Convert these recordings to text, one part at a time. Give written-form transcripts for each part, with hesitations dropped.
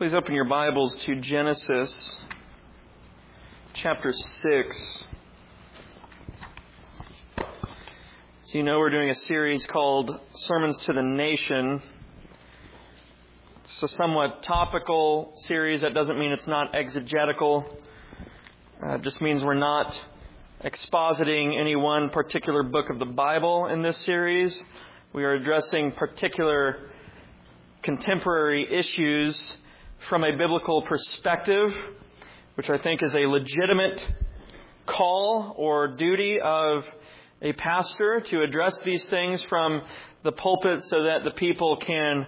Please open your Bibles to Genesis chapter 6. So you know we're doing a series called Sermons to the Nation. It's a somewhat topical series. That doesn't mean it's not exegetical. It just means we're not expositing any one particular book of the Bible in this series. We are addressing particular contemporary issues from a biblical perspective, which I think is a legitimate call or duty of a pastor to address these things from the pulpit so that the people can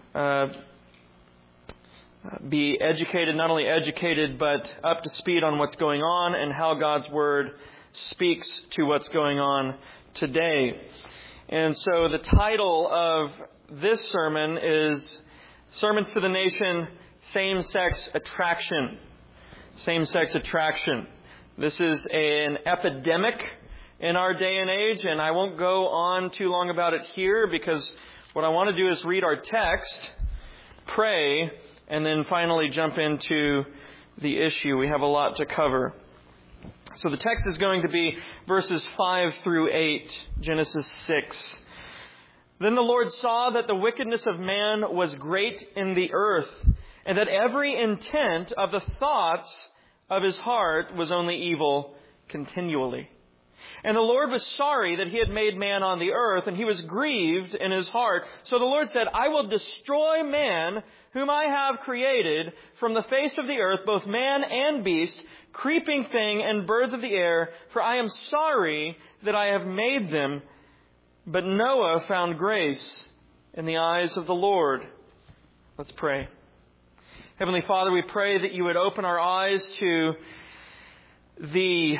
be educated, not only educated, but up to speed on what's going on and how God's Word speaks to what's going on today. And so the title of this sermon is Sermons to the Nation, Same-Sex Attraction. Same-sex attraction. This is an epidemic in our day and age, and I won't go on too long about it here because what I want to do is read our text, pray, and then finally jump into the issue. We have a lot to cover. So the text is going to be verses 5 through 8, Genesis 6. Then the Lord saw that the wickedness of man was great in the earth, and that every intent of the thoughts of his heart was only evil continually. And the Lord was sorry that he had made man on the earth, and he was grieved in his heart. So the Lord said, I will destroy man whom I have created from the face of the earth, both man and beast, creeping thing and birds of the air, for I am sorry that I have made them. But Noah found grace in the eyes of the Lord. Let's pray. Heavenly Father, we pray that you would open our eyes to the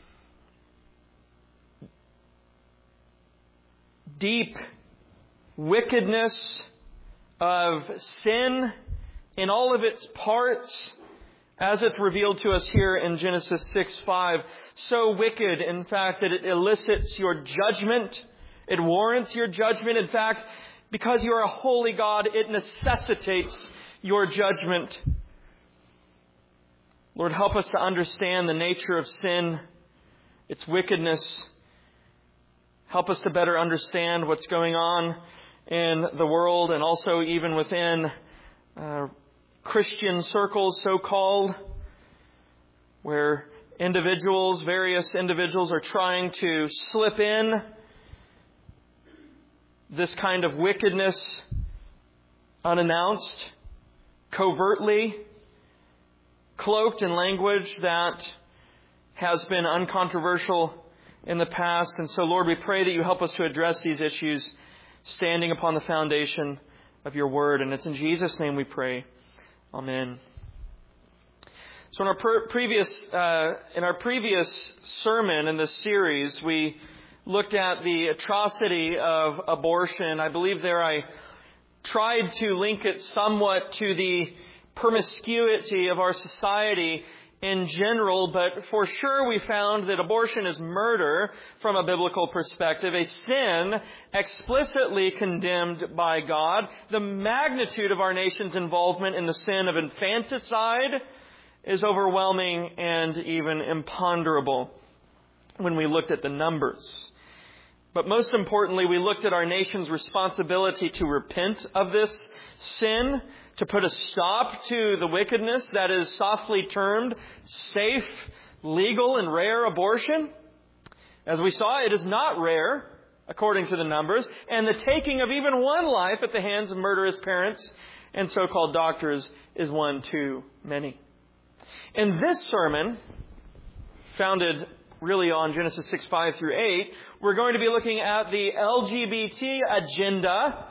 deep wickedness of sin in all of its parts, as it's revealed to us here in Genesis 6:5. So wicked, in fact, that it elicits your judgment. It warrants your judgment. In fact, because you are a holy God, it necessitates your judgment. Lord, help us to understand the nature of sin, its wickedness. Help us to better understand what's going on in the world and also even within Christian circles, so-called, where various individuals are trying to slip in this kind of wickedness unannounced, covertly, cloaked in language that has been uncontroversial in the past. And so, Lord, we pray that you help us to address these issues standing upon the foundation of your word. And it's in Jesus' name we pray. Amen. So in our previous sermon in this series, we looked at the atrocity of abortion. I believe there I tried to link it somewhat to the promiscuity of our society in general, but for sure we found that abortion is murder from a biblical perspective, a sin explicitly condemned by God. The magnitude of our nation's involvement in the sin of infanticide is overwhelming and even imponderable when we looked at the numbers. But most importantly, we looked at our nation's responsibility to repent of this sin, to put a stop to the wickedness that is softly termed safe, legal, and rare abortion. As we saw, it is not rare, according to the numbers, and the taking of even one life at the hands of murderous parents and so-called doctors is one too many. In this sermon, founded really on Genesis 6:5 through 8, we're going to be looking at the LGBT agenda,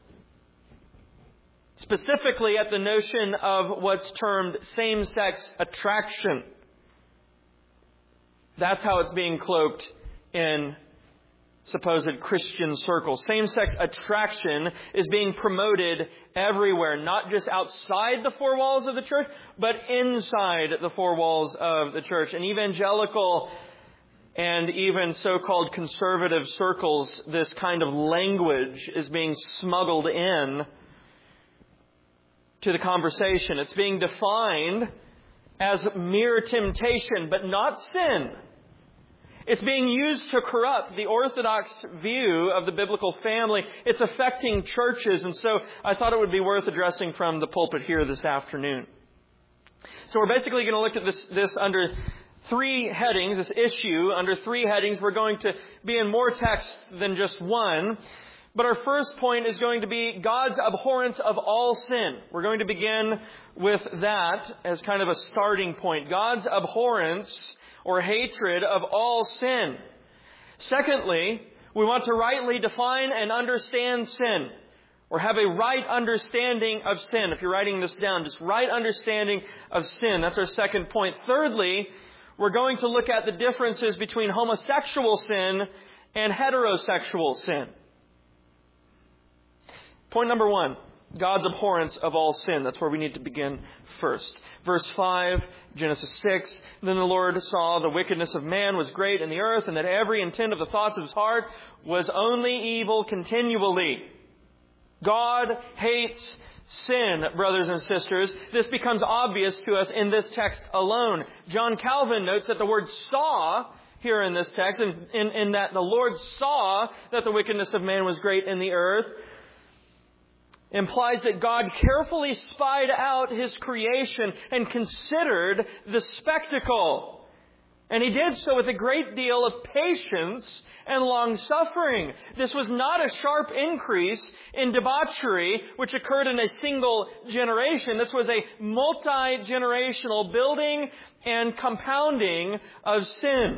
specifically at the notion of what's termed same-sex attraction. That's how it's being cloaked in supposed Christian circles. Same-sex attraction is being promoted everywhere, not just outside the four walls of the church, but inside the four walls of the church. In evangelical and even so-called conservative circles, this kind of language is being smuggled in to the conversation. It's being defined as mere temptation, but not sin. It's being used to corrupt the orthodox view of the biblical family. It's affecting churches, and so I thought it would be worth addressing from the pulpit here this afternoon. So we're basically going to look at this under three headings, this issue under three headings. We're going to be in more texts than just one. But our first point is going to be God's abhorrence of all sin. We're going to begin with that as kind of a starting point. God's abhorrence or hatred of all sin. Secondly, we want to rightly define and understand sin, or have a right understanding of sin. If you're writing this down, just right understanding of sin. That's our second point. Thirdly, we're going to look at the differences between homosexual sin and heterosexual sin. Point number one, God's abhorrence of all sin. That's where we need to begin first. Verse 5, Genesis 6, Then the Lord saw the wickedness of man was great in the earth, and that every intent of the thoughts of his heart was only evil continually. God hates sin, brothers and sisters. This becomes obvious to us in this text alone. John Calvin notes that the word saw here in this text, in that the Lord saw that the wickedness of man was great in the earth, implies that God carefully spied out His creation and considered the spectacle. And He did so with a great deal of patience and long-suffering. This was not a sharp increase in debauchery which occurred in a single generation. This was a multi-generational building and compounding of sin.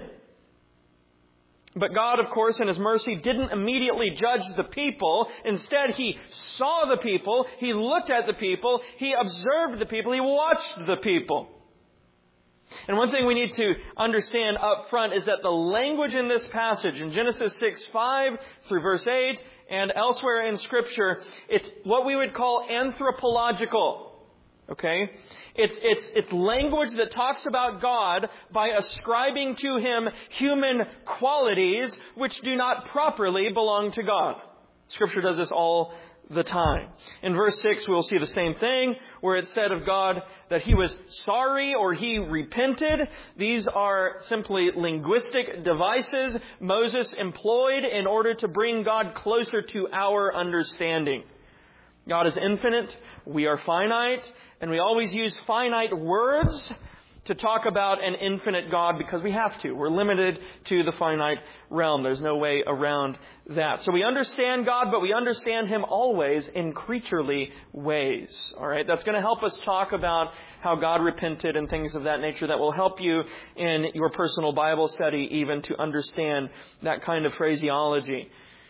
But God, of course, in His mercy, didn't immediately judge the people. Instead, He saw the people, He looked at the people, He observed the people, He watched the people. And one thing we need to understand up front is that the language in this passage, in Genesis 6:5 through verse 8, and elsewhere in Scripture, it's what we would call anthropological. Okay? It's language that talks about God by ascribing to Him human qualities which do not properly belong to God. Scripture does this all the time. In verse 6, we'll see the same thing, where it said of God that He was sorry or He repented. These are simply linguistic devices Moses employed in order to bring God closer to our understanding. God is infinite, we are finite, and we always use finite words to talk about an infinite God because we have to. We're limited to the finite realm. There's no way around that. So we understand God, but we understand Him always in creaturely ways. All right, that's going to help us talk about how God repented and things of that nature. That will help you in your personal Bible study even to understand that kind of phraseology.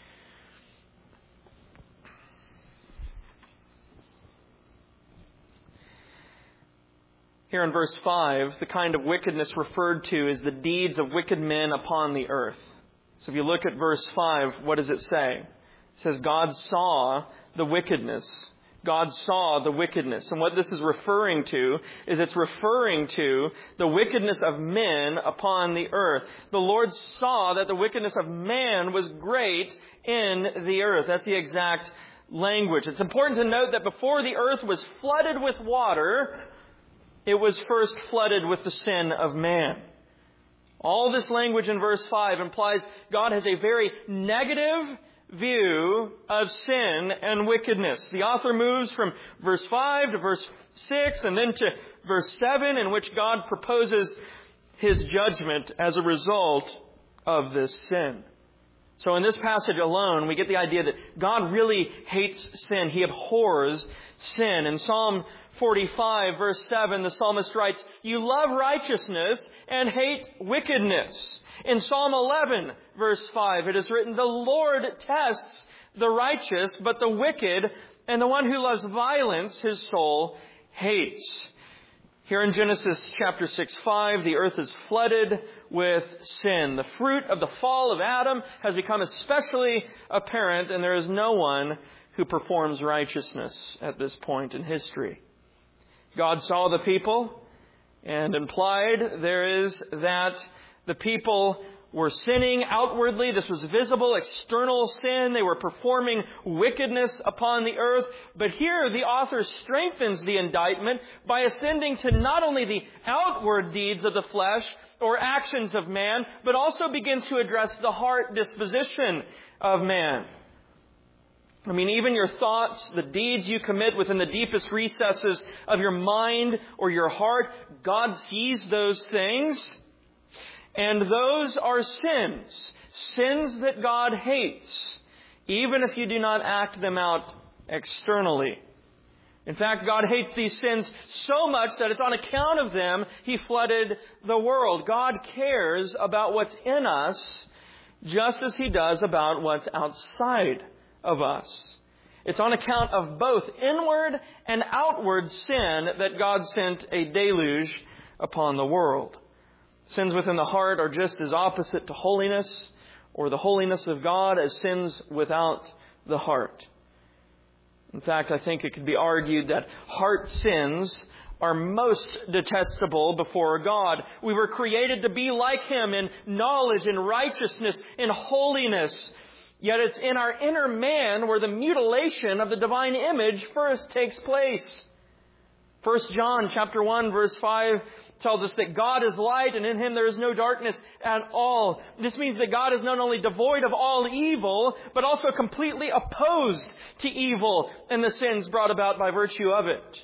Here in verse 5, the kind of wickedness referred to is the deeds of wicked men upon the earth. So if you look at verse 5, what does it say? It says, God saw the wickedness. God saw the wickedness. And what this is referring to is it's referring to the wickedness of men upon the earth. The Lord saw that the wickedness of man was great in the earth. That's the exact language. It's important to note that before the earth was flooded with water, it was first flooded with the sin of man. All this language in verse 5 implies God has a very negative view of sin and wickedness. The author moves from verse 5 to verse 6 and then to verse 7, in which God proposes His judgment as a result of this sin. So in this passage alone, we get the idea that God really hates sin. He abhors sin. In Psalm 45, verse 7, the psalmist writes, You love righteousness and hate wickedness. In Psalm 11, verse 5, it is written, The Lord tests the righteous, but the wicked and the one who loves violence, his soul hates. Here in Genesis chapter 6:5, the earth is flooded with sin. The fruit of the fall of Adam has become especially apparent, and there is no one who performs righteousness at this point in history. God saw the people, and implied there is that the people were sinning outwardly. This was visible, external sin. They were performing wickedness upon the earth. But here the author strengthens the indictment by ascending to not only the outward deeds of the flesh or actions of man, but also begins to address the heart disposition of man. I mean, even your thoughts, the deeds you commit within the deepest recesses of your mind or your heart, God sees those things. And those are sins. Sins that God hates, even if you do not act them out externally. In fact, God hates these sins so much that it's on account of them He flooded the world. God cares about what's in us just as He does about what's outside of us. It's on account of both inward and outward sin that God sent a deluge upon the world. Sins within the heart are just as opposite to holiness, or the holiness of God, as sins without the heart. In fact, I think it could be argued that heart sins are most detestable before God. We were created to be like Him in knowledge, in righteousness, in holiness. Yet it's in our inner man where the mutilation of the divine image first takes place. 1 John chapter 1 verse 5 tells us that God is light and in Him there is no darkness at all. This means that God is not only devoid of all evil, but also completely opposed to evil and the sins brought about by virtue of it.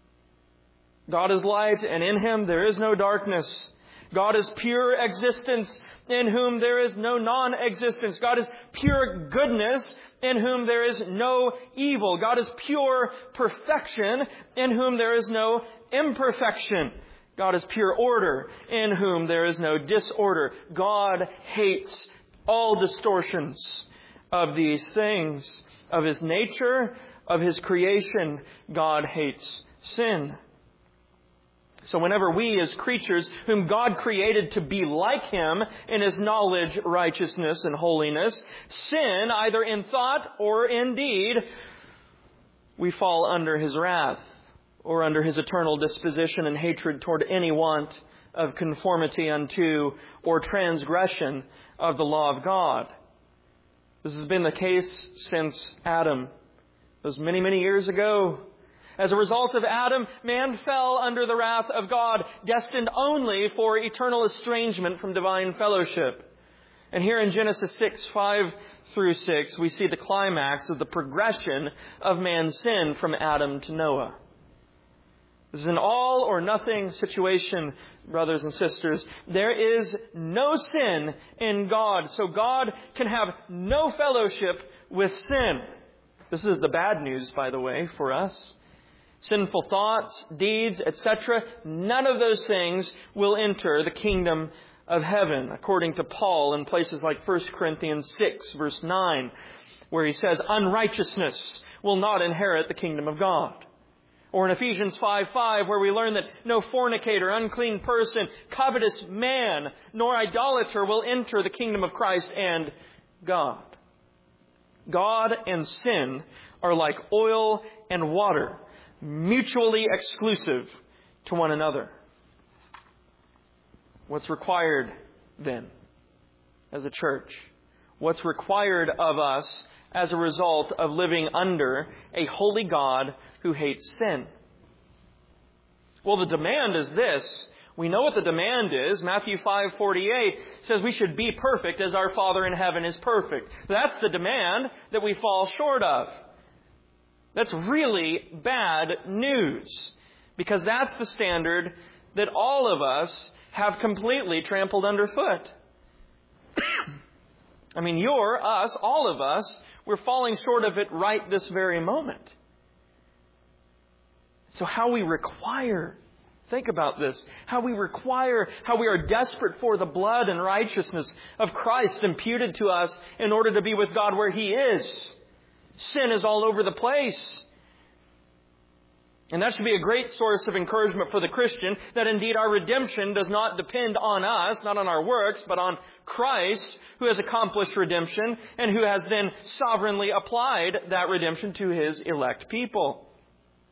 God is light and in Him there is no darkness. God is pure existence in whom there is no non-existence. God is pure goodness in whom there is no evil. God is pure perfection in whom there is no imperfection. God is pure order in whom there is no disorder. God hates all distortions of these things, of His nature, of His creation. God hates sin. So whenever we as creatures whom God created to be like Him in His knowledge, righteousness, and holiness, sin either in thought or in deed, we fall under His wrath or under His eternal disposition and hatred toward any want of conformity unto or transgression of the law of God. This has been the case since Adam. It was many, many years ago. As a result of Adam, man fell under the wrath of God, destined only for eternal estrangement from divine fellowship. And here in Genesis 6:5-6, we see the climax of the progression of man's sin from Adam to Noah. This is an all or nothing situation, brothers and sisters. There is no sin in God, so God can have no fellowship with sin. This is the bad news, by the way, for us. Sinful thoughts, deeds, etc., none of those things will enter the kingdom of heaven, according to Paul in places like 1 Corinthians 6, verse 9, where he says, unrighteousness will not inherit the kingdom of God. Or in Ephesians 5:5, where we learn that no fornicator, unclean person, covetous man, nor idolater will enter the kingdom of Christ and God. God and sin are like oil and water, mutually exclusive to one another. What's required then as a church? What's required of us as a result of living under a holy God who hates sin? Well, the demand is this. We know what the demand is. Matthew 5:48 says we should be perfect as our Father in heaven is perfect. That's the demand that we fall short of. That's really bad news, because that's the standard that all of us have completely trampled underfoot. I mean, all of us, we're falling short of it right this very moment. So how we require, think about this, how we are desperate for the blood and righteousness of Christ imputed to us in order to be with God where He is. Sin is all over the place. And that should be a great source of encouragement for the Christian, that indeed our redemption does not depend on us, not on our works, but on Christ, who has accomplished redemption and who has then sovereignly applied that redemption to His elect people.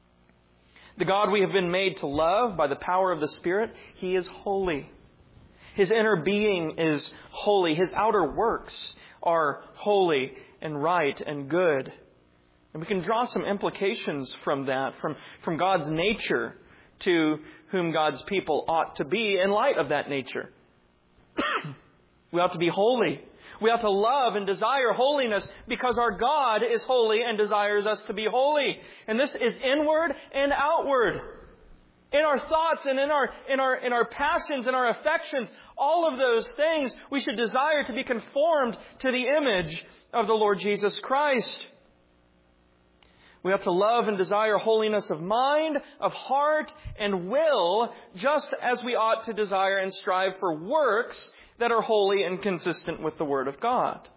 The God we have been made to love by the power of the Spirit, He is holy. His inner being is holy. His outer works are holy and right and good. And we can draw some implications from that, from God's nature to whom God's people ought to be in light of that nature. We ought to be holy. We ought to love and desire holiness because our God is holy and desires us to be holy. And this is inward and outward. In our thoughts and in our passions and our affections, all of those things, we should desire to be conformed to the image of the Lord Jesus Christ. We have to love and desire holiness of mind, of heart, and will, just as we ought to desire and strive for works that are holy and consistent with the Word of God.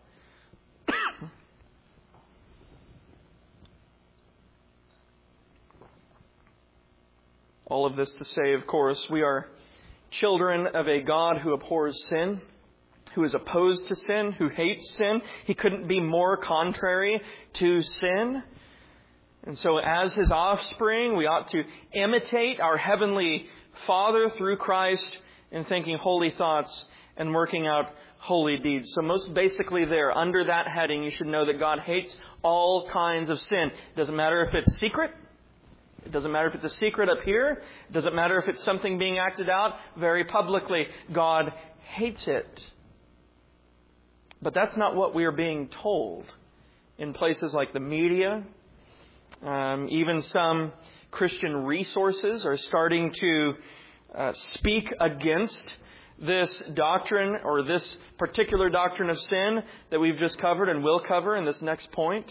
All of this to say, of course, we are children of a God who abhors sin, who is opposed to sin, who hates sin. He couldn't be more contrary to sin. And so as His offspring, we ought to imitate our Heavenly Father through Christ in thinking holy thoughts and working out holy deeds. So most basically there, under that heading, you should know that God hates all kinds of sin. It doesn't matter if it's secret. It doesn't matter if it's a secret up here. It doesn't matter if it's something being acted out very publicly. God hates it. But that's not what we are being told in places like the media. Even some Christian resources are starting to speak against this doctrine or this particular doctrine of sin that we've just covered and will cover in this next point.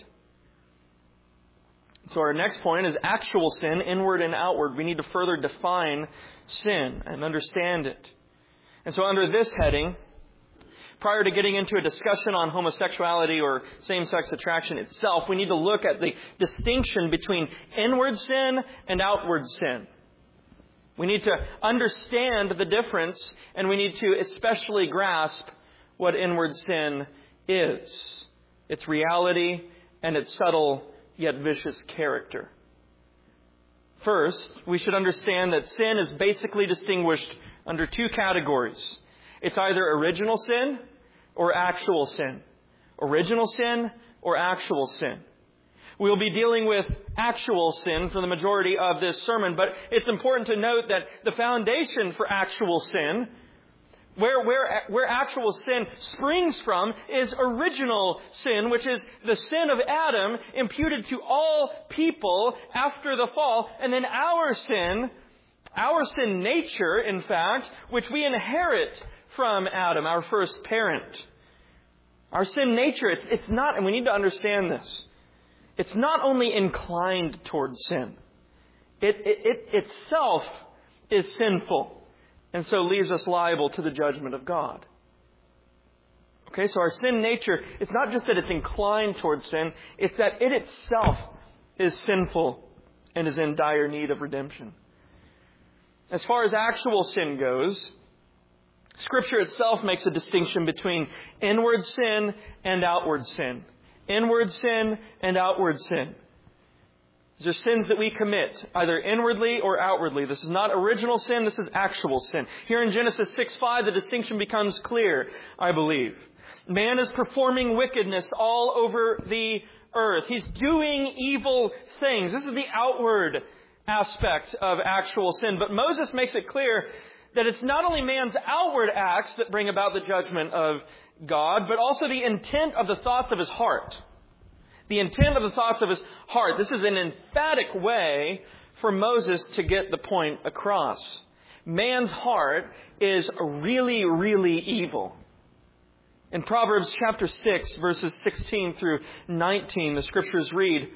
So our next point is actual sin, inward and outward. We need to further define sin and understand it. And so under this heading, prior to getting into a discussion on homosexuality or same-sex attraction itself, we need to look at the distinction between inward sin and outward sin. We need to understand the difference, and we need to especially grasp what inward sin is, its reality, and its subtle yet vicious character. First, we should understand that sin is basically distinguished under two categories. It's either original sin or actual sin. Original sin or actual sin. We'll be dealing with actual sin for the majority of this sermon, but it's important to note that the foundation for actual sin, where actual sin springs from, is original sin, which is the sin of Adam imputed to all people after the fall, and then our sin nature, in fact, which we inherit from Adam, our first parent. Our sin nature, it's not, and we need to understand this, it's not only inclined towards sin. It itself is sinful, and so leaves us liable to the judgment of God. Okay, so our sin nature, it's not just that it's inclined towards sin, it's that it itself is sinful and is in dire need of redemption. As far as actual sin goes, Scripture itself makes a distinction between inward sin and outward sin. Inward sin and outward sin. These are sins that we commit, either inwardly or outwardly. This is not original sin, this is actual sin. Here in Genesis 6:5, the distinction becomes clear, I believe. Man is performing wickedness all over the earth. He's doing evil things. This is the outward aspect of actual sin. But Moses makes it clear that it's not only man's outward acts that bring about the judgment of God, but also the intent of the thoughts of his heart. The intent of the thoughts of his heart. This is an emphatic way for Moses to get the point across. Man's heart is really, really evil. In Proverbs chapter 6, verses 16 through 19, the Scriptures read,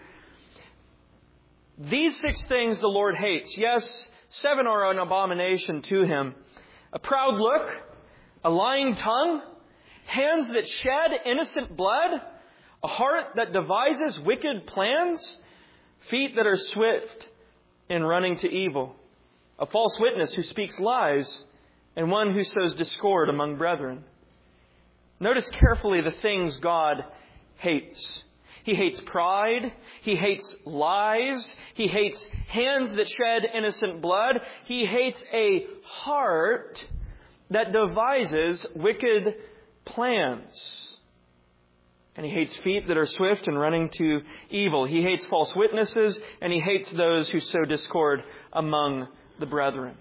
"These 6 things the Lord hates. Yes, 7 are an abomination to Him. A proud look, a lying tongue, hands that shed innocent blood, a heart that devises wicked plans, feet that are swift in running to evil, a false witness who speaks lies, and one who sows discord among brethren." Notice carefully the things God hates. He hates pride. He hates lies. He hates hands that shed innocent blood. He hates a heart that devises wicked plans. And he hates feet that are swift and running to evil. He hates false witnesses, and he hates those who sow discord among the brethren.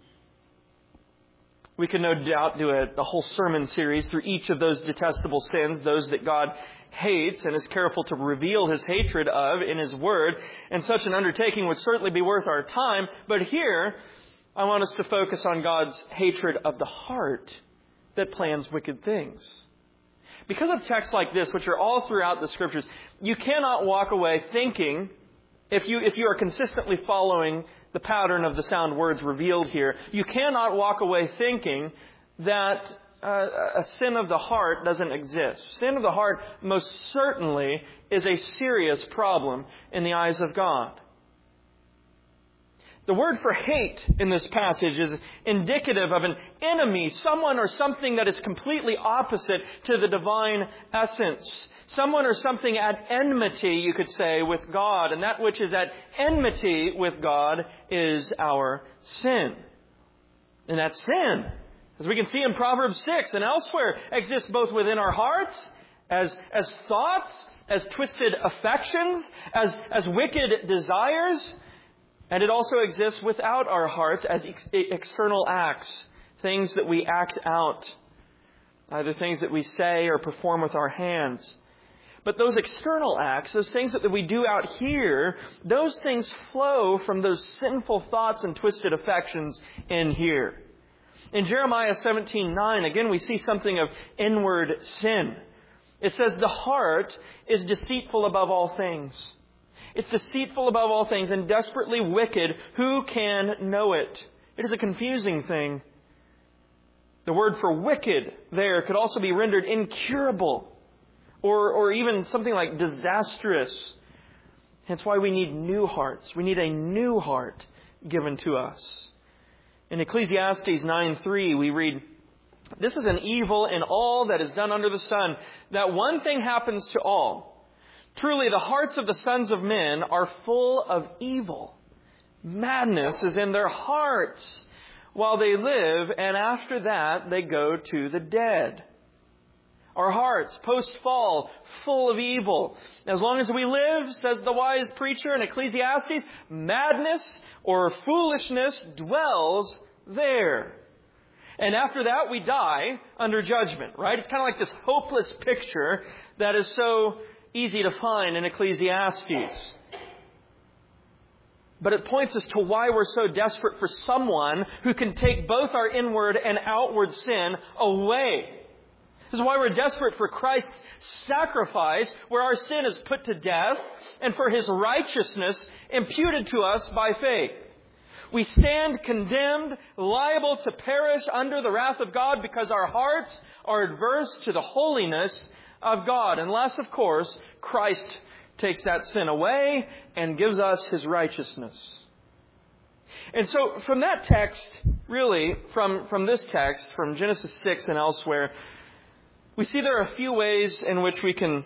We could no doubt do a whole sermon series through each of those detestable sins, those that God hates and is careful to reveal His hatred of in His Word. And such an undertaking would certainly be worth our time. But here, I want us to focus on God's hatred of the heart that plans wicked things. Because of texts like this, which are all throughout the Scriptures, you cannot walk away thinking, if you are consistently following the pattern of the sound words revealed here, you cannot walk away thinking that a sin of the heart doesn't exist. Sin of the heart most certainly is a serious problem in the eyes of God. The word for hate in this passage is indicative of an enemy, someone or something that is completely opposite to the divine essence. Someone or something at enmity, you could say, with God. And that which is at enmity with God is our sin. And that sin, as we can see in Proverbs 6 and elsewhere, exists both within our hearts as thoughts, as twisted affections, as wicked desires. And it also exists without our hearts as external acts, things that we act out, either things that we say or perform with our hands. But those external acts, those things that we do out here, those things flow from those sinful thoughts and twisted affections in here. In Jeremiah 17:9, again, we see something of inward sin. It says, the heart is deceitful above all things. It's deceitful above all things and desperately wicked. Who can know it? It is a confusing thing. The word for wicked there could also be rendered incurable or even something like disastrous. Hence why we need new hearts. We need a new heart given to us. In Ecclesiastes 9:3 we read, this is an evil in all that is done under the sun, that one thing happens to all. Truly, the hearts of the sons of men are full of evil. Madness is in their hearts while they live, and after that they go to the dead. Our hearts, post-fall, full of evil. As long as we live, says the wise preacher in Ecclesiastes, madness or foolishness dwells there. And after that, we die under judgment, right? It's kind of like this hopeless picture that is so easy to find in Ecclesiastes. But it points us to why we're so desperate for someone who can take both our inward and outward sin away. This is why we're desperate for Christ's sacrifice, where our sin is put to death, and for His righteousness imputed to us by faith. We stand condemned, liable to perish under the wrath of God because our hearts are adverse to the holiness of God, unless, of course, Christ takes that sin away and gives us His righteousness. And so from that text, really, from this text, from Genesis 6 and elsewhere, we see there are a few ways in which we can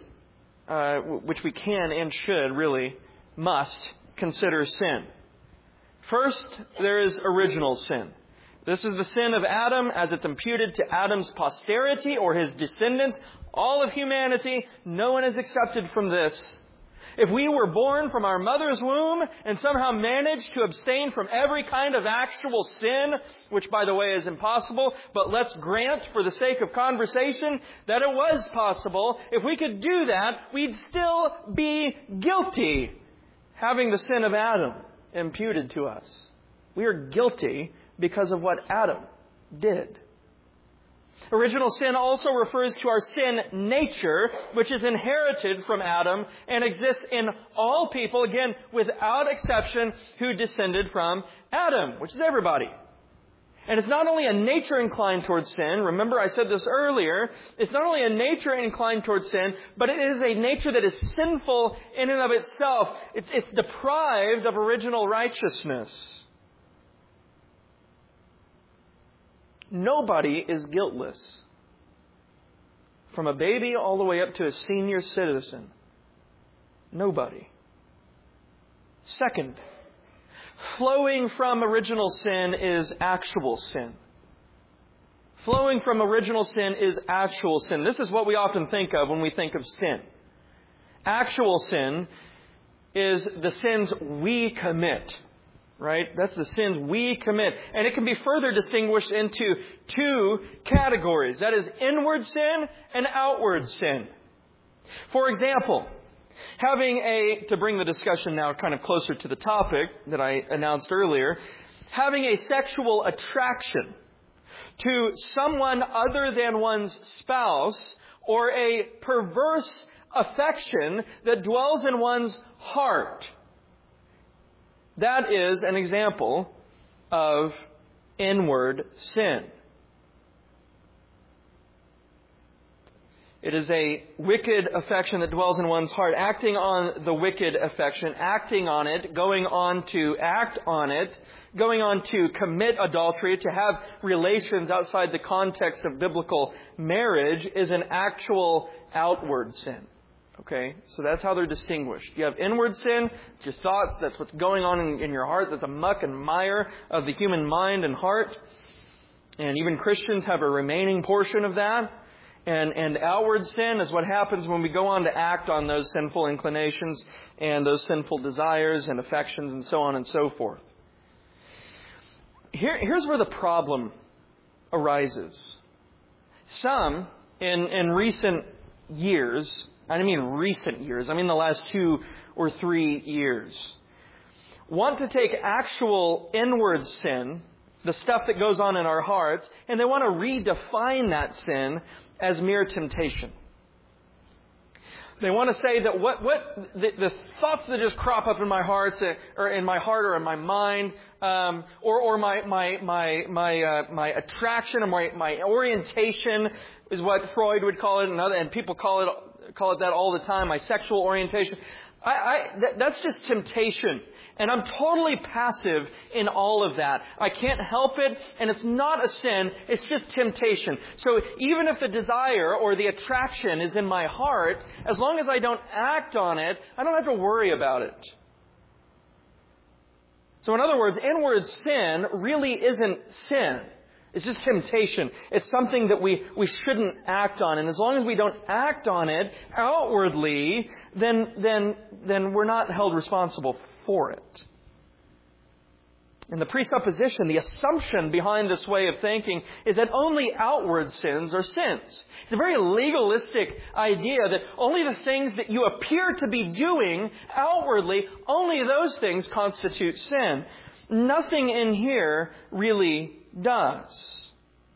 and should, really, must consider sin. First, there is original sin. This is the sin of Adam as it's imputed to Adam's posterity or his descendants. All of humanity, no one is accepted from this. If we were born from our mother's womb and somehow managed to abstain from every kind of actual sin, which, by the way, is impossible, but let's grant for the sake of conversation that it was possible. If we could do that, we'd still be guilty, having the sin of Adam imputed to us. We are guilty because of what Adam did. Original sin also refers to our sin nature, which is inherited from Adam and exists in all people, again, without exception, who descended from Adam, which is everybody. And it's not only a nature inclined towards sin. Remember, I said this earlier. It's not only a nature inclined towards sin, but it is a nature that is sinful in and of itself. It's deprived of original righteousness. Nobody is guiltless. From a baby all the way up to a senior citizen. Nobody. Second, flowing from original sin is actual sin. flowing from original sin is actual sin. This is what we often think of when we think of sin. Actual sin is the sins we commit, right? That's the sins we commit. And it can be further distinguished into two categories. That is inward sin and outward sin. For example, to bring the discussion now kind of closer to the topic that I announced earlier, having a sexual attraction to someone other than one's spouse, or a perverse affection that dwells in one's heart. That is an example of inward sin. It is a wicked affection that dwells in one's heart, acting on the wicked affection, acting on it, going on to act on it, going on to commit adultery, to have relations outside the context of biblical marriage, is an actual outward sin. Okay, so that's how they're distinguished. You have inward sin, it's your thoughts, that's what's going on in your heart, that's the muck and mire of the human mind and heart. And even Christians have a remaining portion of that. And outward sin is what happens when we go on to act on those sinful inclinations and those sinful desires and affections and so on and so forth. Here's where the problem arises. Some, in recent years, I mean recent years, I mean the last 2 or 3 years, want to take actual inward sin, the stuff that goes on in our hearts, and they want to redefine that sin as mere temptation. They want to say that the thoughts that just crop up in my heart, or in my heart, or in my mind, or my attraction, or my orientation, is what Freud would call it, and people call it that all the time. My sexual orientation. That's just temptation. And I'm totally passive in all of that. I can't help it, and it's not a sin, it's just temptation. So even if the desire or the attraction is in my heart, as long as I don't act on it, I don't have to worry about it. So in other words, inward sin really isn't sin. It's just temptation. It's something that we shouldn't act on. And as long as we don't act on it outwardly, then we're not held responsible for it. And the presupposition, the assumption behind this way of thinking is that only outward sins are sins. It's a very legalistic idea that only the things that you appear to be doing outwardly, only those things constitute sin. Nothing in here really does.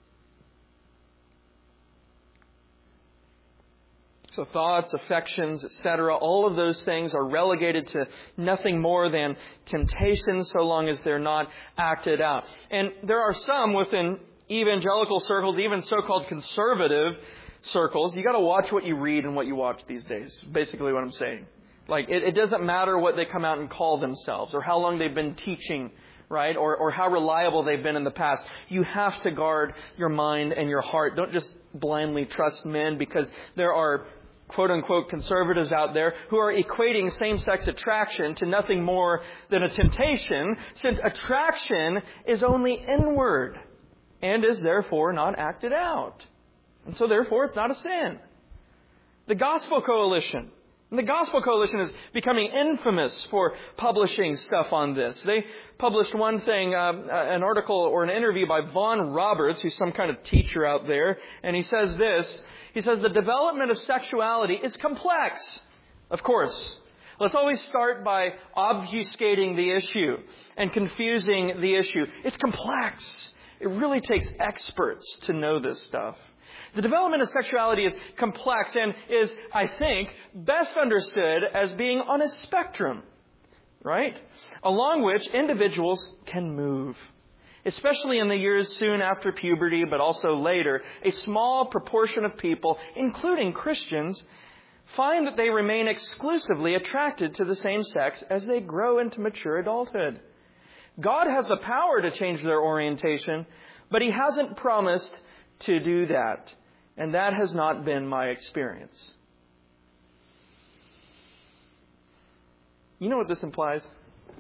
So thoughts, affections, etc., all of those things are relegated to nothing more than temptation so long as they're not acted out. And there are some within evangelical circles, even so-called conservative circles. You got to watch what you read and what you watch these days. Basically what I'm saying. Like, it doesn't matter what they come out and call themselves or how long they've been teaching, right? Or how reliable they've been in the past. You have to guard your mind and your heart. Don't just blindly trust men, because there are quote-unquote conservatives out there who are equating same-sex attraction to nothing more than a temptation, since attraction is only inward and is therefore not acted out. And so therefore it's not a sin. The Gospel Coalition. And the Gospel Coalition is becoming infamous for publishing stuff on this. They published one thing, an article or an interview by Vaughn Roberts, who's some kind of teacher out there, and he says this. He says, the development of sexuality is complex. Of course. Let's always start by obfuscating the issue and confusing the issue. It's complex. It really takes experts to know this stuff. The development of sexuality is complex and is, I think, best understood as being on a spectrum, right? Along which individuals can move. Especially in the years soon after puberty, but also later, a small proportion of people, including Christians, find that they remain exclusively attracted to the same sex as they grow into mature adulthood. God has the power to change their orientation, but He hasn't promised to do that. And that has not been my experience. You know what this implies?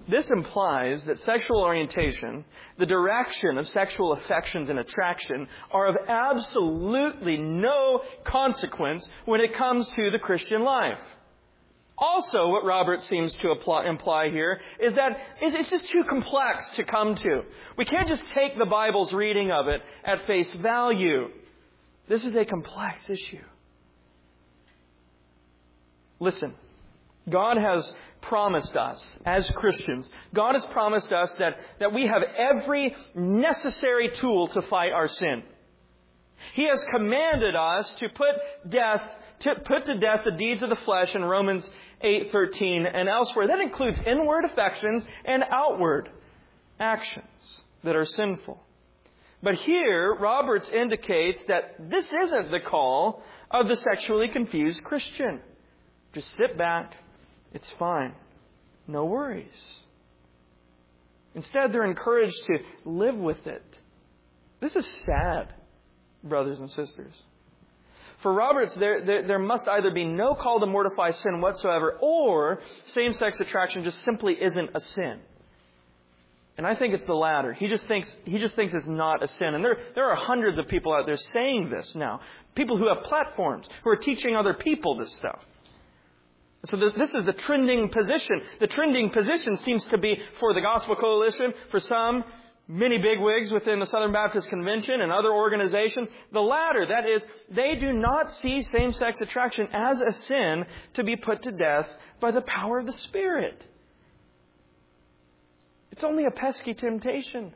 This implies that sexual orientation, the direction of sexual affections and attraction, are of absolutely no consequence when it comes to the Christian life. Also, what Robert seems to imply here is that it's just too complex to come to. We can't just take the Bible's reading of it at face value. This is a complex issue. Listen, God has promised us as Christians, God has promised us that we have every necessary tool to fight our sin. He has commanded us to put to death the deeds of the flesh in Romans 8:13 and elsewhere. That includes inward affections and outward actions that are sinful. But here, Roberts indicates that this isn't the call of the sexually confused Christian. Just sit back. It's fine. No worries. Instead, they're encouraged to live with it. This is sad, brothers and sisters. For Roberts, there must either be no call to mortify sin whatsoever, or same-sex attraction just simply isn't a sin. And I think it's the latter. He just thinks it's not a sin. And there are hundreds of people out there saying this now. People who have platforms, who are teaching other people this stuff. So this is the trending position. The trending position seems to be for the Gospel Coalition, for some, many bigwigs within the Southern Baptist Convention and other organizations. The latter, that is, they do not see same-sex attraction as a sin to be put to death by the power of the Spirit. It's only a pesky temptation.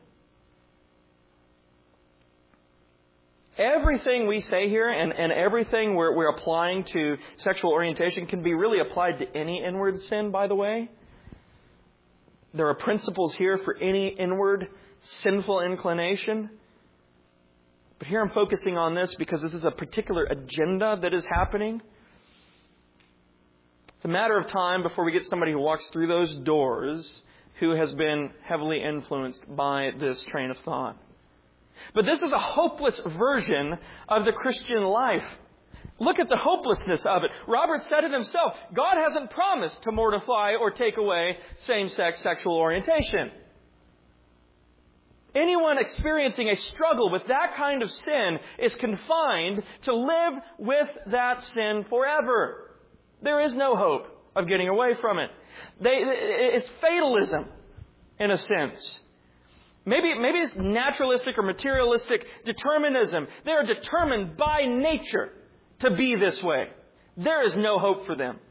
Everything we say here and everything we're applying to sexual orientation can be really applied to any inward sin, by the way. There are principles here for any inward sinful inclination. But here I'm focusing on this because this is a particular agenda that is happening. It's a matter of time before we get somebody who walks through those doors who has been heavily influenced by this train of thought. But this is a hopeless version of the Christian life. Look at the hopelessness of it. Robert said it himself. God hasn't promised to mortify or take away same-sex sexual orientation. Anyone experiencing a struggle with that kind of sin is confined to live with that sin forever. There is no hope of getting away from it. It's fatalism, in a sense. Maybe it's naturalistic or materialistic determinism. They are determined by nature to be this way. There is no hope for them.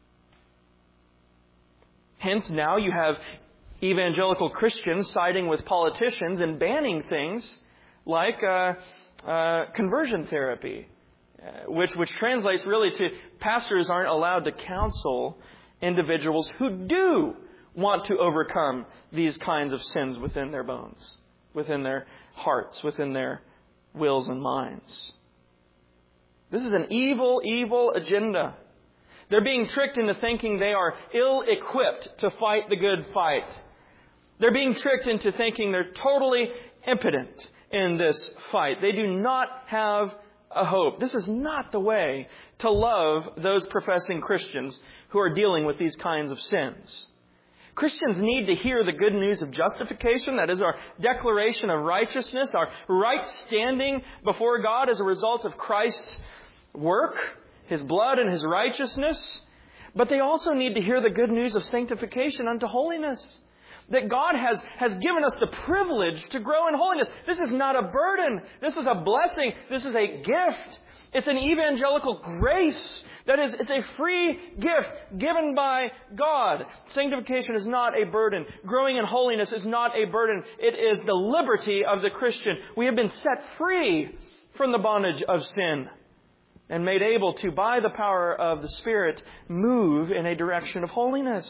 Hence, now you have evangelical Christians siding with politicians and banning things like conversion therapy, which translates really to pastors aren't allowed to counsel individuals who do want to overcome these kinds of sins within their bones, within their hearts, within their wills and minds. This is an evil, evil agenda. They're being tricked into thinking they are ill-equipped to fight the good fight. They're being tricked into thinking they're totally impotent in this fight. They do not have a hope. This is not the way to love those professing Christians who are dealing with these kinds of sins. Christians need to hear the good news of justification, that is our declaration of righteousness, our right standing before God as a result of Christ's work, His blood and His righteousness. But they also need to hear the good news of sanctification unto holiness. That God has given us the privilege to grow in holiness. This is not a burden. This is a blessing. This is a gift. It's an evangelical grace. That is, it's a free gift given by God. Sanctification is not a burden. Growing in holiness is not a burden. It is the liberty of the Christian. We have been set free from the bondage of sin and made able to, by the power of the Spirit, move in a direction of holiness.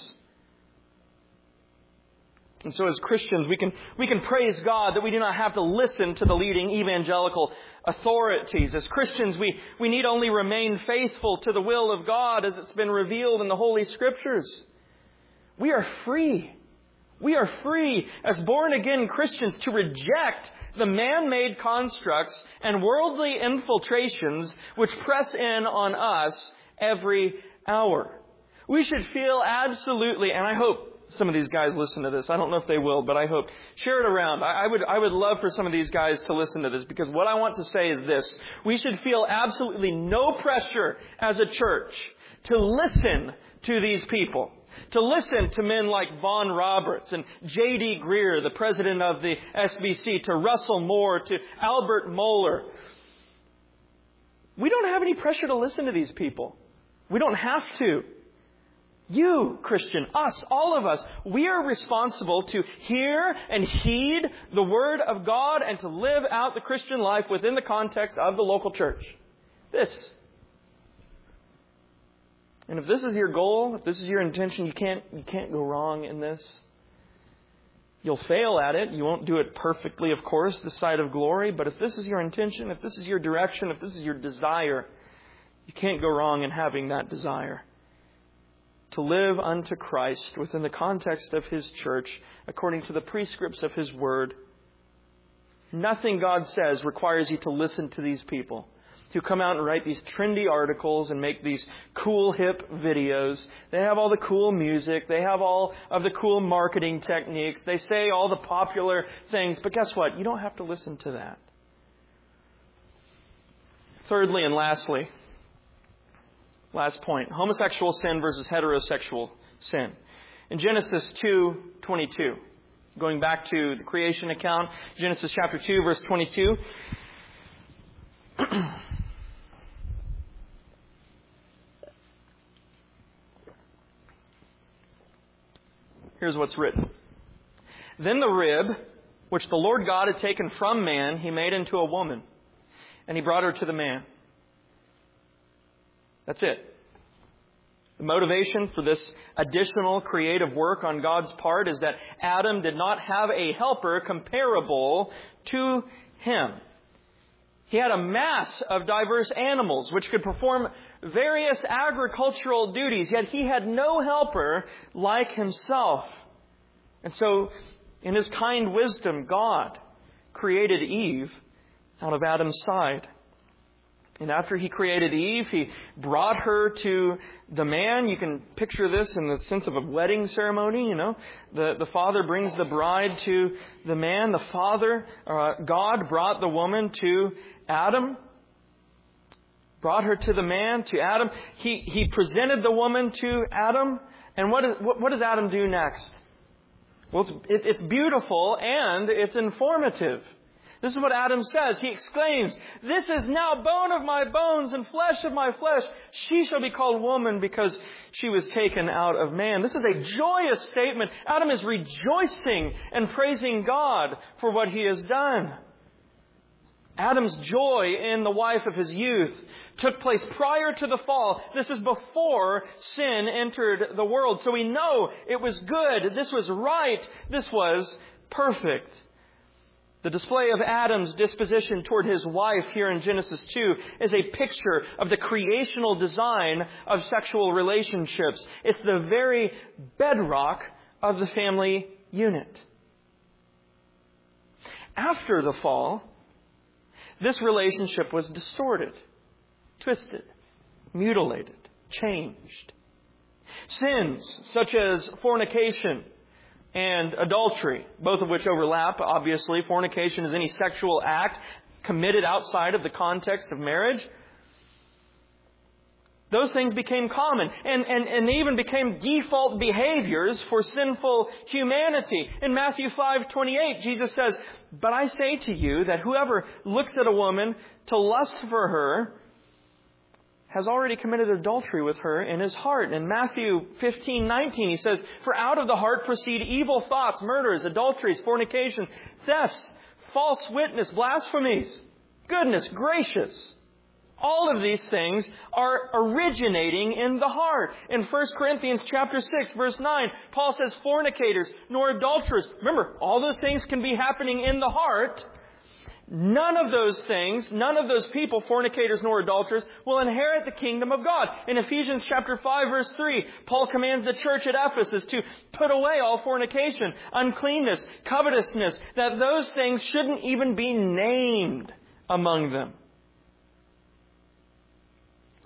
And so as Christians, we can praise God that we do not have to listen to the leading evangelical authorities. As Christians, we need only remain faithful to the will of God as it's been revealed in the Holy Scriptures. We are free. We are free as born-again Christians to reject the man-made constructs and worldly infiltrations which press in on us every hour. We should feel absolutely, and I hope some of these guys listen to this. I don't know if they will, but I hope. Share it around. I would love for some of these guys to listen to this, because what I want to say is this. We should feel absolutely no pressure as a church to listen to these people. To listen to men like Vaughn Roberts and J.D. Greer, the president of the SBC, to Russell Moore, to Albert Mohler. We don't have any pressure to listen to these people. We don't have to. You, Christian, us, all of us, we are responsible to hear and heed the Word of God and to live out the Christian life within the context of the local church. This. And if this is your goal, if this is your intention, you can't go wrong in this. You'll fail at it. You won't do it perfectly, of course, this side of glory. But if this is your intention, if this is your direction, if this is your desire, you can't go wrong in having that desire. To live unto Christ within the context of His church, according to the prescripts of His Word. Nothing God says requires you to listen to these people who come out and write these trendy articles and make these cool, hip videos. They have all the cool music. They have all of the cool marketing techniques. They say all the popular things. But guess what? You don't have to listen to that. Thirdly and lastly, last point, homosexual sin versus heterosexual sin. In Genesis 2:22, going back to the creation account, Genesis chapter 2, verse 22, here's what's written. Then the rib, which the Lord God had taken from man, He made into a woman, and He brought her to the man. That's it. The motivation for this additional creative work on God's part is that Adam did not have a helper comparable to him. He had a mass of diverse animals which could perform various agricultural duties, yet he had no helper like himself. And so, in His kind wisdom, God created Eve out of Adam's side. And after He created Eve, He brought her to the man. You can picture this in the sense of a wedding ceremony, The father brings the bride to the man. The father, God, brought the woman to Adam. Brought her to the man, to Adam. He presented the woman to Adam. And what does Adam do next? Well, it's beautiful and it's informative. This is what Adam says. He exclaims, "This is now bone of my bones and flesh of my flesh. She shall be called woman because she was taken out of man." This is a joyous statement. Adam is rejoicing and praising God for what he has done. Adam's joy in the wife of his youth took place prior to the fall. This is before sin entered the world. So we know it was good. This was right. This was perfect. The display of Adam's disposition toward his wife here in Genesis 2 is a picture of the creational design of sexual relationships. It's the very bedrock of the family unit. After the fall, this relationship was distorted, twisted, mutilated, changed. Sins such as fornication and adultery, both of which overlap, obviously. Fornication is any sexual act committed outside of the context of marriage. Those things became common and they even became default behaviors for sinful humanity. In Matthew 5:28, Jesus says, "But I say to you that whoever looks at a woman to lust for her has already committed adultery with her in his heart." In Matthew 15:19, He says, "For out of the heart proceed evil thoughts, murders, adulteries, fornication, thefts, false witness, blasphemies." Goodness gracious. All of these things are originating in the heart. In 1 Corinthians chapter 6, verse 9, Paul says, "Fornicators, nor adulterers." Remember, all those things can be happening in the heart. None of those things, none of those people, fornicators nor adulterers, will inherit the kingdom of God. In Ephesians chapter 5, verse 3, Paul commands the church at Ephesus to put away all fornication, uncleanness, covetousness, that those things shouldn't even be named among them.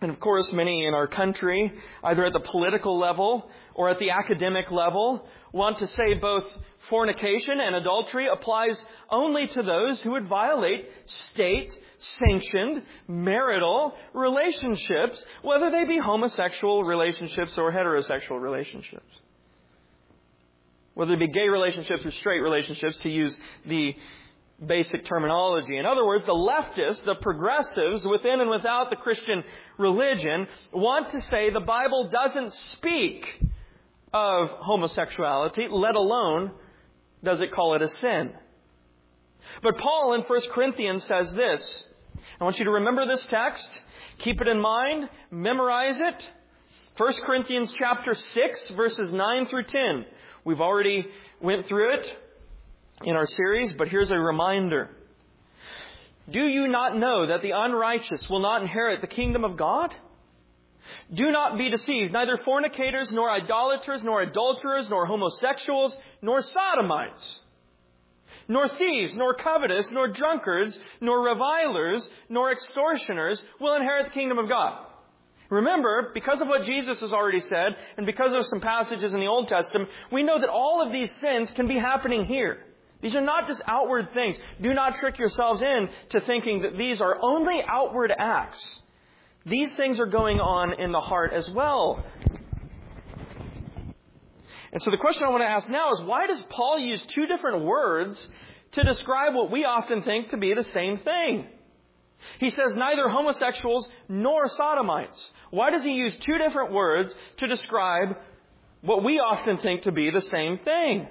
And of course, many in our country, either at the political level or at the academic level, want to say both fornication and adultery applies only to those who would violate state-sanctioned marital relationships, whether they be homosexual relationships or heterosexual relationships. Whether it be gay relationships or straight relationships, to use the basic terminology. In other words, the leftists, the progressives within and without the Christian religion, want to say the Bible doesn't speak of homosexuality, let alone does it call it a sin. But Paul in 1 Corinthians says this. I want you to remember this text. Keep it in mind. Memorize it. 1 Corinthians chapter 6, verses 9 through 10. We've already went through it in our series, but here's a reminder. Do you not know that the unrighteous will not inherit the kingdom of God? Do not be deceived. Neither fornicators, nor idolaters, nor adulterers, nor homosexuals, nor sodomites, nor thieves, nor covetous, nor drunkards, nor revilers, nor extortioners will inherit the kingdom of God. Remember, because of what Jesus has already said, and because of some passages in the Old Testament, we know that all of these sins can be happening here. These are not just outward things. Do not trick yourselves into thinking that these are only outward acts. These things are going on in the heart as well. And so the question I want to ask now is, why does Paul use two different words to describe what we often think to be the same thing? He says neither homosexuals nor sodomites. Why does he use two different words to describe what we often think to be the same thing?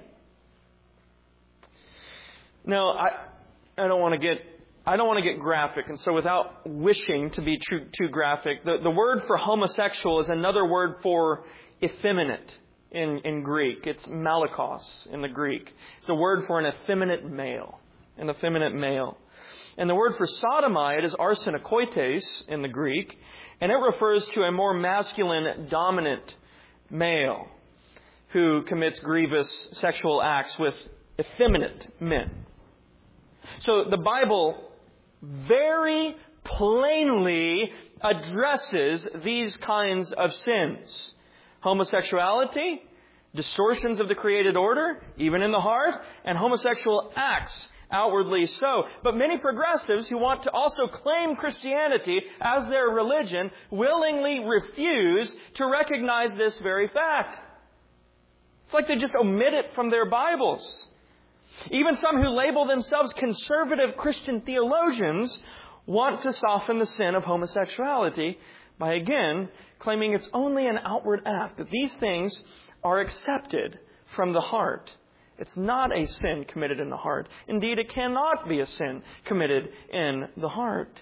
Now, I don't want to get graphic, and so without wishing to be too graphic, the word for homosexual is another word for effeminate in Greek. It's malakos in the Greek. It's a word for an effeminate male. An effeminate male. And the word for sodomite is arsenokoites in the Greek, and it refers to a more masculine, dominant male who commits grievous sexual acts with effeminate men. So the Bible very plainly addresses these kinds of sins. Homosexuality, distortions of the created order, even in the heart, and homosexual acts, outwardly so. But many progressives who want to also claim Christianity as their religion willingly refuse to recognize this very fact. It's like they just omit it from their Bibles. Even some who label themselves conservative Christian theologians want to soften the sin of homosexuality by, again, claiming it's only an outward act, that these things are accepted from the heart. It's not a sin committed in the heart. Indeed, it cannot be a sin committed in the heart.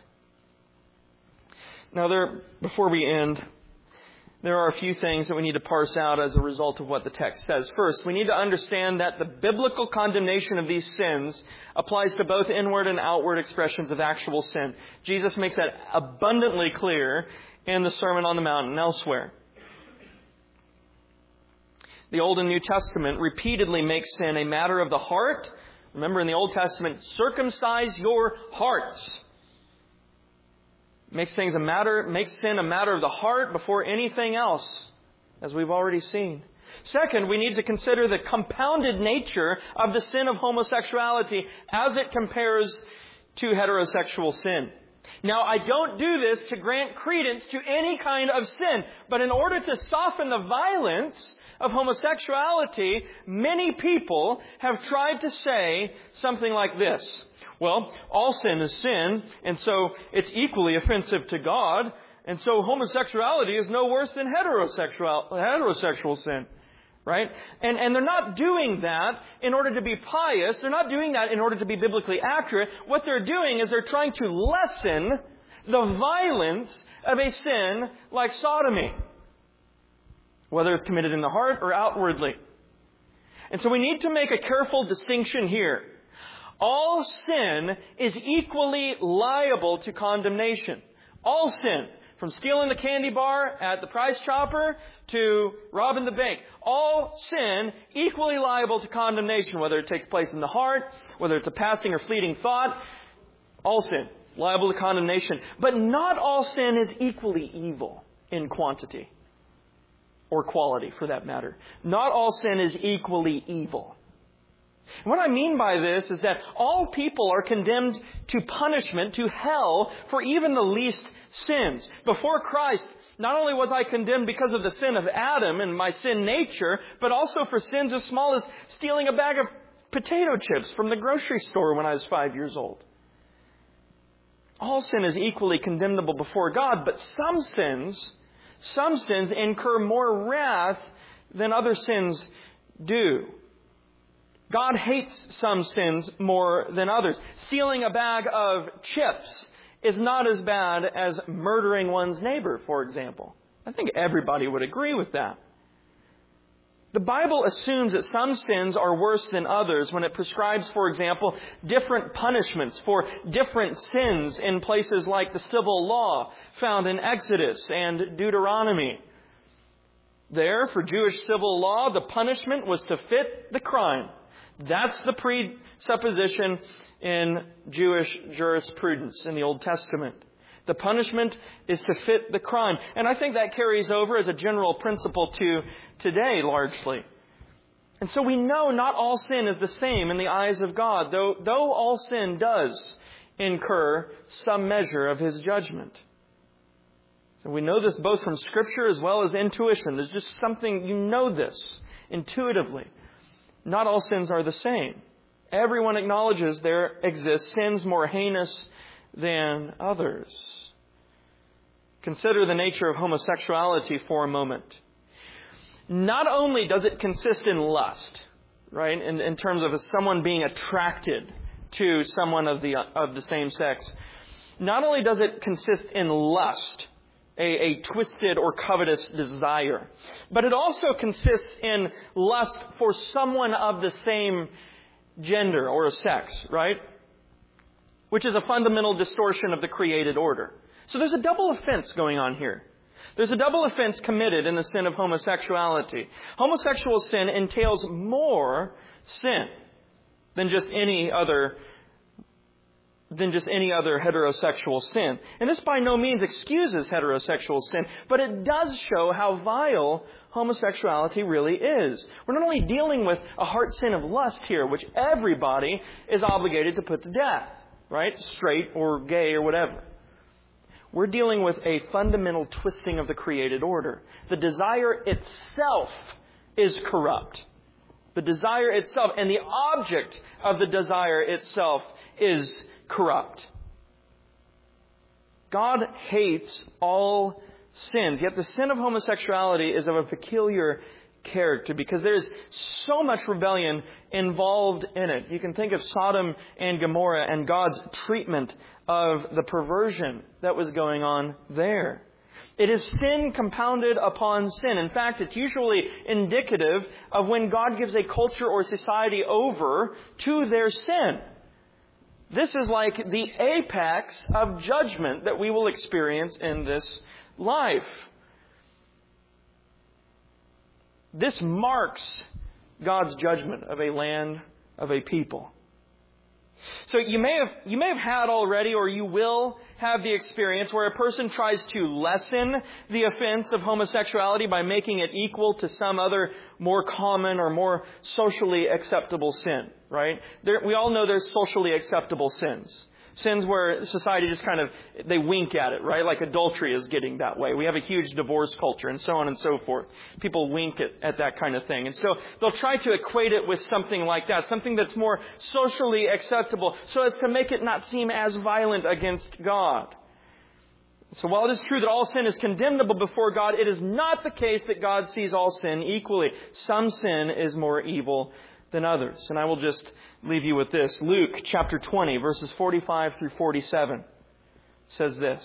Now, before we end, there are a few things that we need to parse out as a result of what the text says. First, we need to understand that the biblical condemnation of these sins applies to both inward and outward expressions of actual sin. Jesus makes that abundantly clear in the Sermon on the Mount and elsewhere. The Old and New Testament repeatedly makes sin a matter of the heart. Remember, in the Old Testament, circumcise your hearts. Makes sin a matter of the heart before anything else, as we've already seen. Second, we need to consider the compounded nature of the sin of homosexuality as it compares to heterosexual sin. Now, I don't do this to grant credence to any kind of sin, but in order to soften the violence of homosexuality, many people have tried to say something like this. Well, all sin is sin, and so it's equally offensive to God, and so homosexuality is no worse than heterosexual sin. Right? And they're not doing that in order to be pious. They're not doing that in order to be biblically accurate. What they're doing is they're trying to lessen the violence of a sin like sodomy, whether it's committed in the heart or outwardly. And so we need to make a careful distinction here. All sin is equally liable to condemnation. All sin. From stealing the candy bar at the Price Chopper to robbing the bank. All sin equally liable to condemnation, whether it takes place in the heart, whether it's a passing or fleeting thought. All sin liable to condemnation. But not all sin is equally evil in quantity or quality, for that matter. Not all sin is equally evil. And what I mean by this is that all people are condemned to punishment, to hell, for even the least sins. Before Christ, not only was I condemned because of the sin of Adam and my sin nature, but also for sins as small as stealing a bag of potato chips from the grocery store when I was 5 years old. All sin is equally condemnable before God, but some sins incur more wrath than other sins do. God hates some sins more than others. Stealing a bag of chips is not as bad as murdering one's neighbor, for example. I think everybody would agree with that. The Bible assumes that some sins are worse than others when it prescribes, for example, different punishments for different sins in places like the civil law found in Exodus and Deuteronomy. There, for Jewish civil law, the punishment was to fit the crime. That's the presupposition in Jewish jurisprudence in the Old Testament. The punishment is to fit the crime. And I think that carries over as a general principle to today, largely. And so we know not all sin is the same in the eyes of God, though all sin does incur some measure of His judgment. So we know this both from Scripture as well as intuition. There's just something, you know this intuitively. Not all sins are the same. Everyone acknowledges there exist sins more heinous than others. Consider the nature of homosexuality for a moment. Not only does it consist in lust, right, in terms of someone being attracted to someone of the same sex, not only does it consist in lust, a twisted or covetous desire, but it also consists in lust for someone of the same gender or sex, right? Which is a fundamental distortion of the created order. So there's a double offense going on here. There's a double offense committed in the sin of homosexuality. Homosexual sin entails more sin than just any other heterosexual sin. And this by no means excuses heterosexual sin, but it does show how vile homosexuality really is. We're not only dealing with a heart sin of lust here, which everybody is obligated to put to death, right? Straight or gay or whatever. We're dealing with a fundamental twisting of the created order. The desire itself is corrupt. The desire itself and the object of the desire itself is corrupt. God hates all sins, yet the sin of homosexuality is of a peculiar character because there's so much rebellion involved in it. You can think of Sodom and Gomorrah and God's treatment of the perversion that was going on there. It is sin compounded upon sin. In fact, it's usually indicative of when God gives a culture or society over to their sin. This is like the apex of judgment that we will experience in this life. This marks God's judgment of a land, of a people. So you may have had already, or you will have the experience where a person tries to lessen the offense of homosexuality by making it equal to some other more common or more socially acceptable sin, right? We all know there's socially acceptable sins. Sins where society just they wink at it, right? Like adultery is getting that way. We have a huge divorce culture and so on and so forth. People wink at that kind of thing. And so they'll try to equate it with something like that, something that's more socially acceptable, so as to make it not seem as violent against God. So while it is true that all sin is condemnable before God, it is not the case that God sees all sin equally. Some sin is more evil than others. And I will just leave you with this. Luke chapter 20, verses 45 through 47 says this.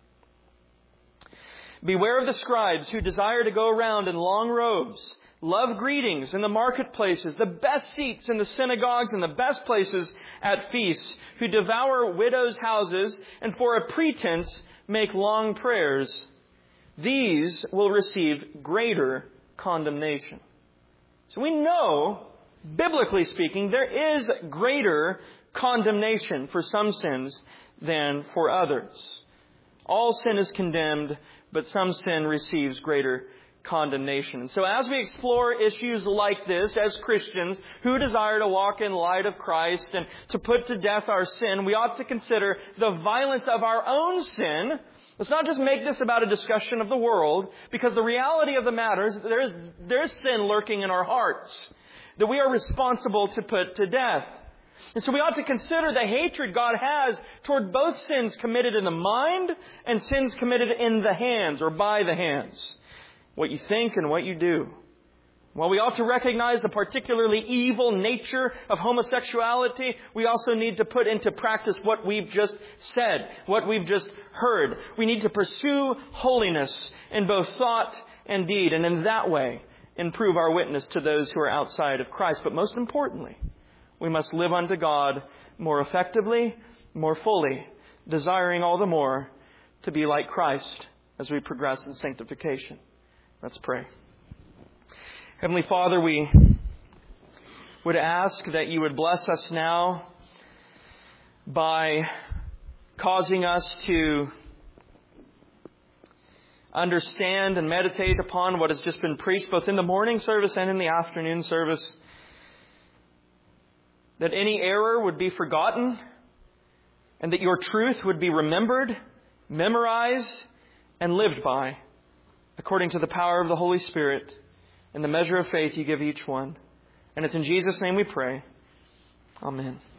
Beware of the scribes who desire to go around in long robes, love greetings in the marketplaces, the best seats in the synagogues and the best places at feasts, who devour widows' houses and for a pretense make long prayers. These will receive greater condemnation. So we know, biblically speaking, there is greater condemnation for some sins than for others. All sin is condemned, but some sin receives greater condemnation. And so as we explore issues like this as Christians who desire to walk in light of Christ and to put to death our sin, we ought to consider the violence of our own sin. Let's not just make this about a discussion of the world, because the reality of the matter is that there's sin lurking in our hearts that we are responsible to put to death. And so we ought to consider the hatred God has toward both sins committed in the mind and sins committed in the hands or by the hands. What you think and what you do. While we ought to recognize the particularly evil nature of homosexuality, we also need to put into practice what we've just said, what we've just heard. We need to pursue holiness in both thought and deed, and in that way improve our witness to those who are outside of Christ. But most importantly, we must live unto God more effectively, more fully, desiring all the more to be like Christ as we progress in sanctification. Let's pray. Heavenly Father, we would ask that you would bless us now by causing us to understand and meditate upon what has just been preached both in the morning service and in the afternoon service. That any error would be forgotten and that your truth would be remembered, memorized, and lived by according to the power of the Holy Spirit and the measure of faith you give each one. And it's in Jesus' name we pray. Amen.